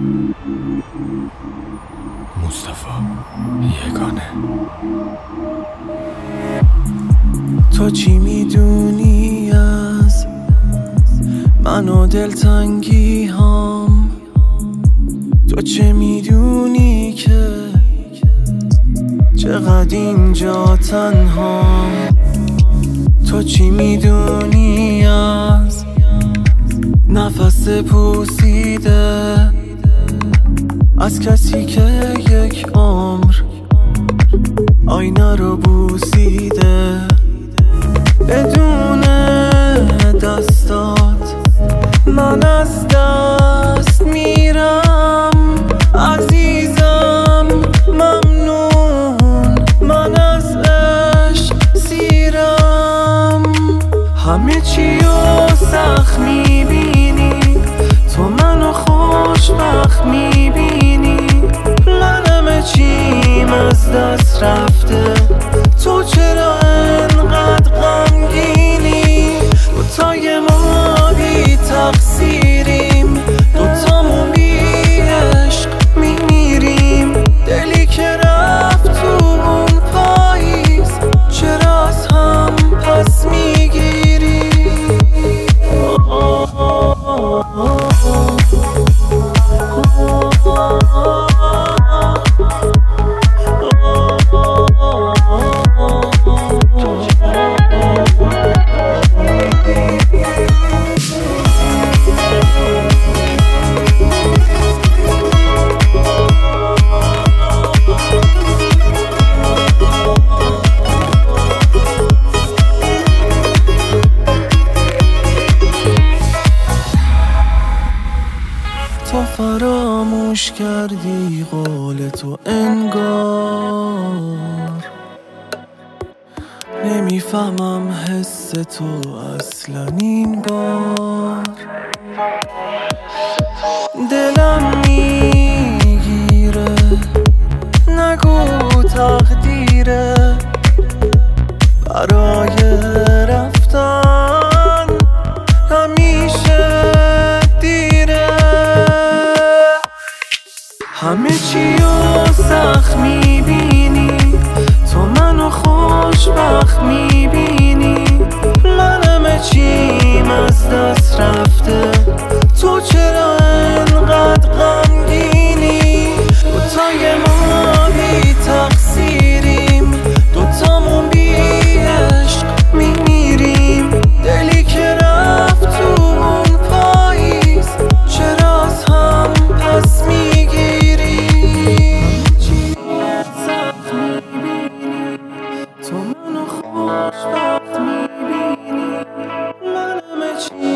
مصطفی یگانه. تو چی میدونی از من و دلتنگی هم؟ تو چه میدونی که چقدر اینجا تنهام؟ تو چی میدونی از نفس پوسیده از کسی که یک عمر آینه رو بوسیده؟ بدون دستات من از دست میرم عزیزم، ممنون من از عشق سیرم. همه چی رو سخت میبینی، تو منو خوشبخت میبینی. من همه چیم از دست رفته، تو چرا انقدر غمگینی؟ دوتای ما بی تقصیریم، دوتامون بی عشق میمیریم. دلی که رفت تو اون پاییز، چرا از هم پس میگیری؟ تو فراموش کردی قول تو انگار، نمیفهمم حس تو اصلا این بار. دلم میگیره نگو تقدیره برای رفتن، همیشه دیره. همه چی رو سخت میبینی، تو منو خوشبخت میبینی. من همه چیم از دست رفته، تو چرا انقدر غمگینی؟ دوتای ما بی تقصیریم، دوتامون بی عشق میمیریم. دلی که رفت تو اون پاییز، چرا از هم پس میگیری؟ سخت میبینی، تو منو خوشبخت میبینی. من همه چی